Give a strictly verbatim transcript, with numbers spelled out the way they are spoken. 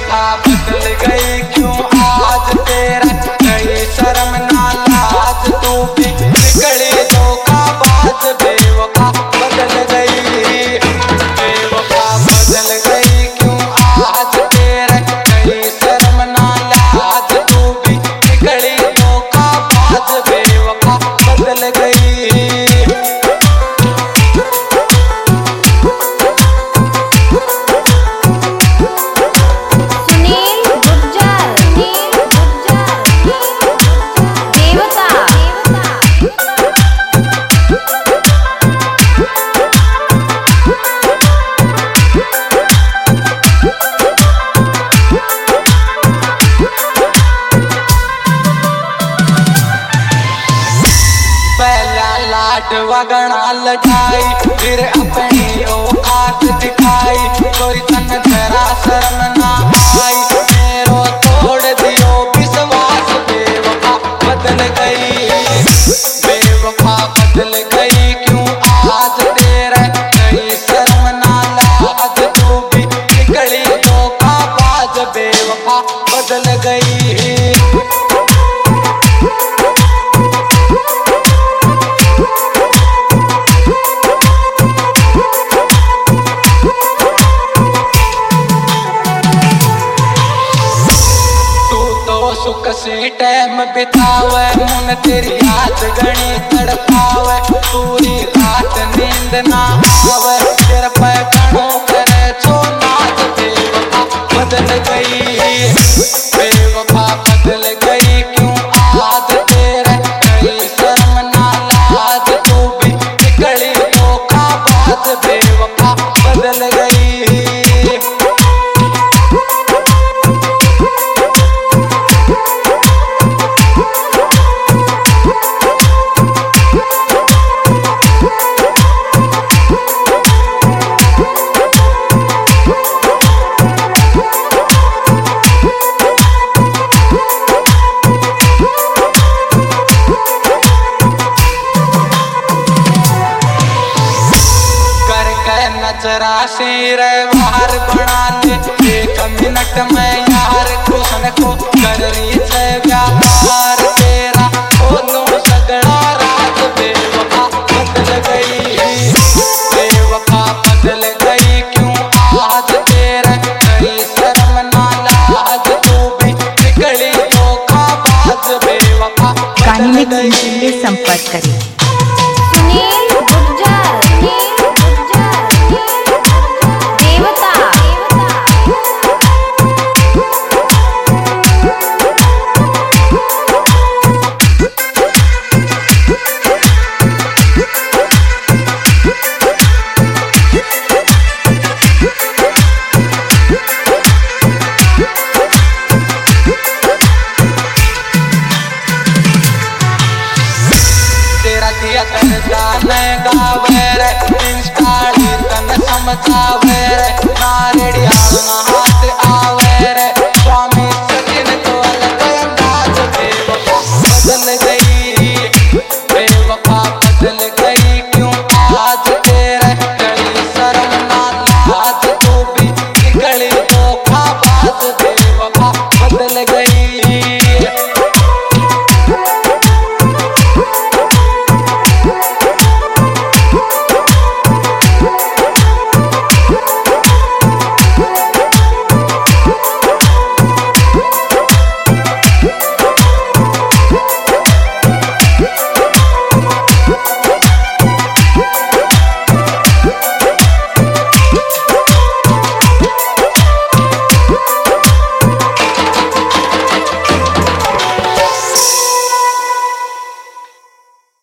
बेवफा बदल गई क्यों आज तेरा कहीं शर्म ना लाज तू भी निकली धोखाबाज बेवफा बदल गई बेवफा बदल गई क्यों आज तेरा कहीं शर्म ना लाज तू भी निकली धोखाबाज बेवफा बदल गई। वगड़ा लगाई फिर अपनी औकात दिखाई कोई तन जरा शर्म ना आई मेरो तोड़ दियो विश्वास बेवफा बदल गई बेवफा बदल गई क्यों आज तेरा कहीं शर्म ना लाज तू भी निकली धोखाबाज बेवफा बदल गई। सुख से टाइम बितावे मुन तेरी याद गणी तड़पावे पूरी रात नींद ना आवे तेरे पे कणों करे छो नाच बेवफा बदल गई